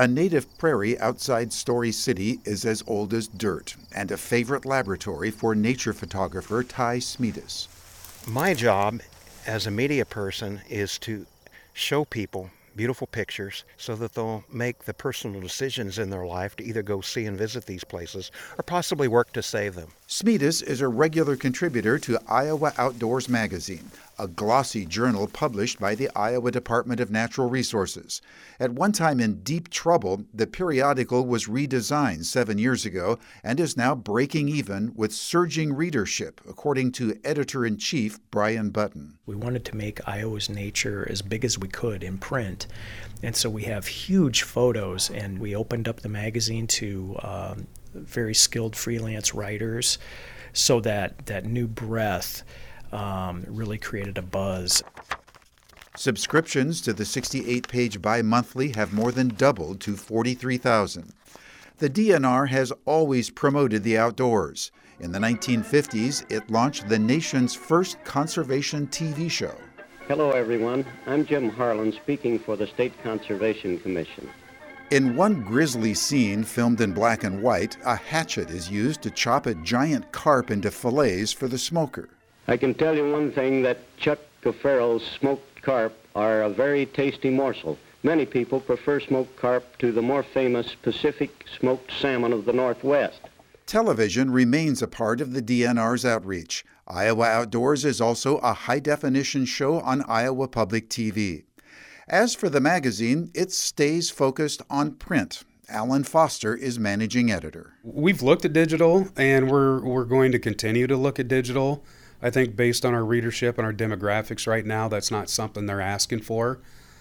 A native prairie outside Story City is as old as dirt and a favorite laboratory for nature photographer Ty Smedis. My job as a media person is to show people beautiful pictures so that they'll make the personal decisions in their life to either go see and visit these places or possibly work to save them. Smedis is a regular contributor to Iowa Outdoors Magazine, a glossy journal published by the Iowa Department of Natural Resources. At one time in deep trouble, the periodical was redesigned 7 years ago and is now breaking even with surging readership, according to editor-in-chief Brian Button. We wanted to make Iowa's nature as big as we could in print, and so we have huge photos, and we opened up the magazine to very skilled freelance writers so that new breadth really created a buzz. Subscriptions to the 68-page bi-monthly have more than doubled to 43,000. The DNR has always promoted the outdoors. In the 1950s, it launched the nation's first conservation TV show. Hello, everyone. I'm Jim Harlan speaking for the State Conservation Commission. In one grisly scene filmed in black and white, a hatchet is used to chop a giant carp into fillets for the smoker. I can tell you one thing, that Chuck O'Farrell's smoked carp are a very tasty morsel. Many people prefer smoked carp to the more famous Pacific smoked salmon of the Northwest. Television remains a part of the DNR's outreach. Iowa Outdoors is also a high-definition show on Iowa Public TV. As for the magazine, it stays focused on print. Alan Foster is managing editor. We've looked at digital, and we're going to continue to look at digital. I think based on our readership and our demographics right now, that's not something they're asking for.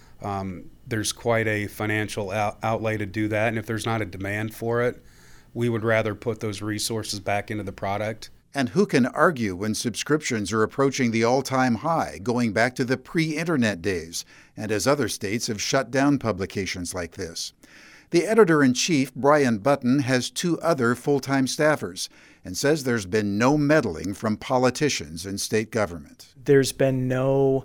There's quite a financial outlay to do that, and if there's not a demand for it, we would rather put those resources back into the product. And who can argue when subscriptions are approaching the all-time high, going back to the pre-internet days, and as other states have shut down publications like this? The editor-in-chief, Brian Button, has 2 other full-time staffers and says there's been no meddling from politicians in state government. There's been no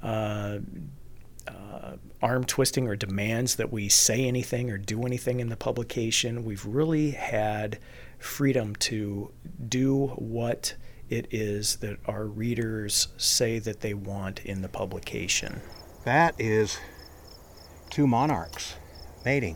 arm twisting or demands that we say anything or do anything in the publication. We've really had freedom to do what it is that our readers say that they want in the publication. That is 2 monarchs mating.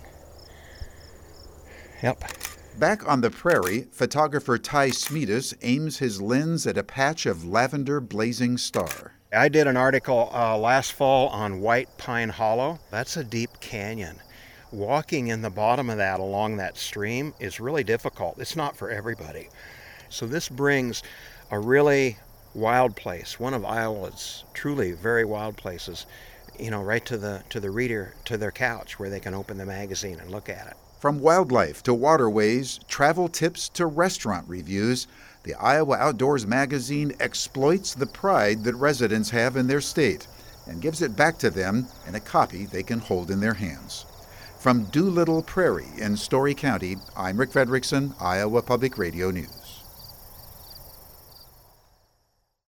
Yep. Back on the prairie, photographer Ty Smedis aims his lens at a patch of lavender blazing star. I did an article last fall on White Pine Hollow. That's a deep canyon. Walking in the bottom of that along that stream is really difficult. It's not for everybody. So this brings a really wild place, one of Iowa's truly very wild places, right to the reader, to their couch where they can open the magazine and look at it. From wildlife to waterways, travel tips to restaurant reviews, the Iowa Outdoors Magazine exploits the pride that residents have in their state and gives it back to them in a copy they can hold in their hands. From Doolittle Prairie in Story County, I'm Rick Fredrickson, Iowa Public Radio News.